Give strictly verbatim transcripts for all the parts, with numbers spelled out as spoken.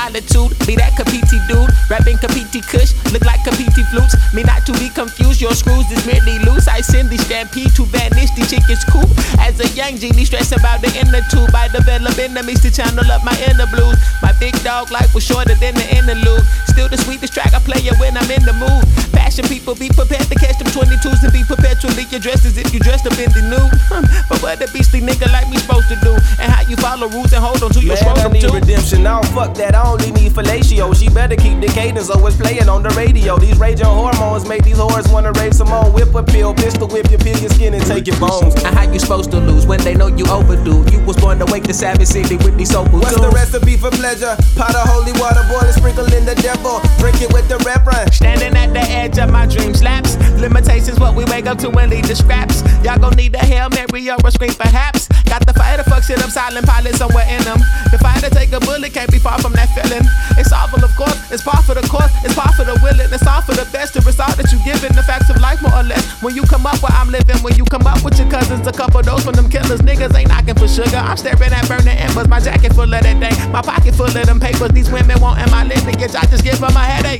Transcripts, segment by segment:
solitude. Be that Kapiti dude, rapping Kapiti Kush, look like Kapiti flutes. Me not to be confused, your screws is merely loose. I send the stampede to banish the chicken's coop. As a young genie, stress about the inner tube. I develop enemies to channel up my inner blues. My big dog life was shorter than the interlude. Still the sweetest track I play it when I'm in the mood. Passion people, be prepared to catch them twenty-twos and be perpetually addressed as if you dressed up in the nude. But what a beastly nigga like me supposed to do, and how you follow rules and hold on to your scrotum too. Man, I need redemption, I don't fuck that, I only need fellatio. She better keep the cadence or it's playing on the radio. These raging hormones make these whores wanna rave some more. Whip a pill, pistol whip your peel your skin and take your bones. And how you supposed to lose when they know you overdue? You was born to wake the Savage City with these soul What's the recipe for pleasure? Pot of holy water, boil and sprinkle in the devil. Drink it with the reverend. Standing at the edge of my dream slaps. Limitations what we wake up to and lead the scraps. Y'all gon' need a Hail Mary or a scream perhaps. Got the fire to fuck shit up, silent pilot somewhere in them. The fire to take a bullet can't be far from that feeling. It's awful of course, it's par for the course, it's par for the willing, it's all for the best. The result that you giving, the facts of life more or less. When you come up where I'm living, when you come up with your cousins, a couple of those from them killers. Niggas ain't knocking for sugar, I'm staring at burning embers. My jacket full of that thing, my pocket full of them papers. These women wanting my lineage, I just give them a headache.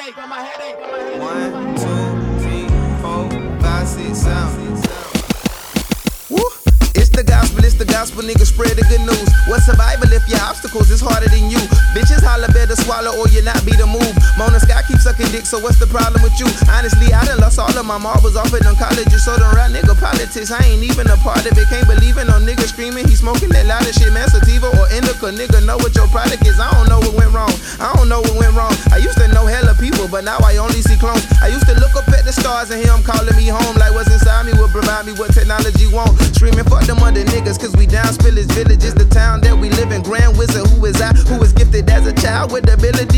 One, two, three, four, five, six, seven. Woo! It's the gospel, it's the gospel, nigga, spread the good news. What's survival if your obstacles is harder than you? Bitches holler, better swallow or you not be the move. Mona Scott keep sucking dick, so what's the problem with you? Honestly, I done lost all of my marbles off of them colleges. So them rap nigga politics, I ain't even a part of it. Can't believe in no nigga screaming, he smoking that louder shit. Man, sativa or indica, nigga, know what your product is. I don't know what went wrong, I don't know what went wrong. I used to know hella people, but now I only see clones. I used to look up at the stars and hear them calling me home. Like what's inside me would provide me what technology won't. Screaming fuck them other niggas, cause we down Spillage Village is the town that we live in. Grand Wizard, who is I, who was gifted as a child with ability